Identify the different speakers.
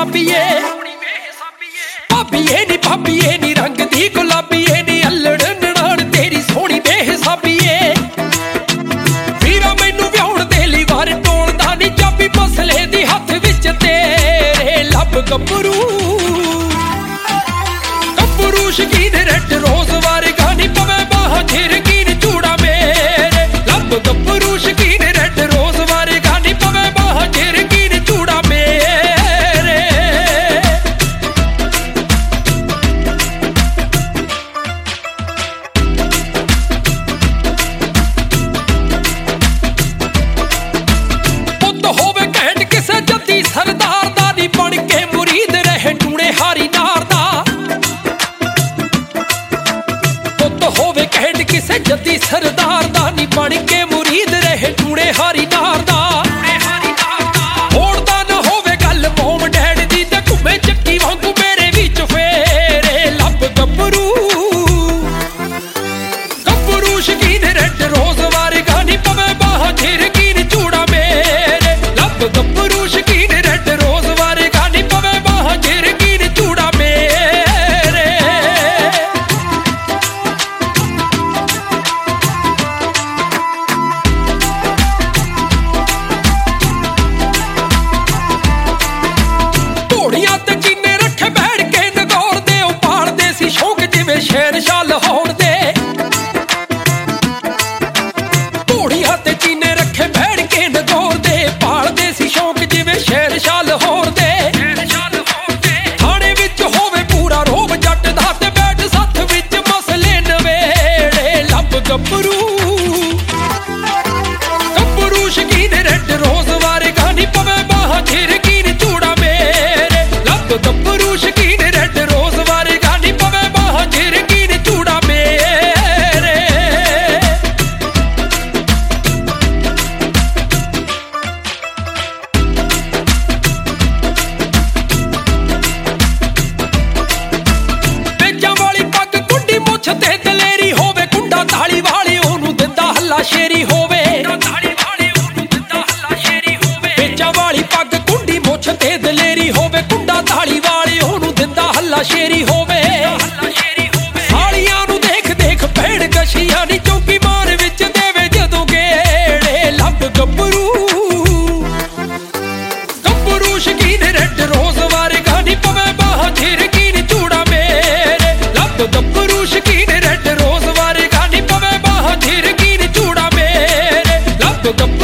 Speaker 1: बेहिसाबीए भाबीए नी भाबीए नी रंग दी गुलाबीए नी अल्लड़ ननाण तेरी सोहनी बेहिसाबीए वीरा मैनू व्याउण दे लई वार टोलदा नी चाबी मसले दी हथ विच तेरे लब गब्बरू शकीन रेड रोज वारगा नी पवे बाह झिरकीन चूड़ा मेरे लब गब्बरू शकीन रेड रोज वारगा नी पवे बाह झिरकीन चूड़ा मेरे पुत होवे कहट किसे जद्दी सरदार दा नी बन के मुरीद रहे टूणे हारी नार दा होवे कहट किसे जद्दी सरदार दा नी बन के मुरीद रहे टूणे हारी नार दा होड़दा ना होवे गल मोम डैड दी ते घुमे चक्की वांगू मेरे विच फेरे लब गब्बरू शकीन रेड रोज वारगा नी पवे बाह झिरकीन चूड़ा मेरे लब गब्बरू शकीन रेड रोज वारगा नी पवे बाह झिरकीन चूड़ा मेरे शेर शाह लाहौर दे घोड़ियां ते चीने रखे बैठ के नगौर दे पालदे सी शौक जिवें शेर शाह लाहौर दे थाने विच होवे पूरा रोब जट दा ते बैठ सथ विच मसले नवेड़े लब गब्बरू शकीन रेड रोज वारगा नी पवे बाह झिरकीन चूड़ा मेरे लब गब्बरू शकीन रेड रोज वारगा नी पवे बाह झिरकीन चूड़ा मेरे बेजां वाली पग कुंडी मुछ ते दलेरी होवे कुंडा ताली वाली ओनू दिंदा हल्ला शेरी होवे बेजां वाली पग कुंडी मुछ ते दलेरी होवे कुंडा ताली वाली ओनू दिंदा हल्ला शेरी होवे सालियां नू देख देख भैण गशियां नी चौकी मार विच देवे जदों गेड़े लब गब्बरू शकीन रेड रोज वारगा नी पवे बाह झिरकीन चूड़ा मेरे लब गब्बरू शकीन रेड रोज वारगा नी पवे बाह झिरकीन चूड़ा मेरे लब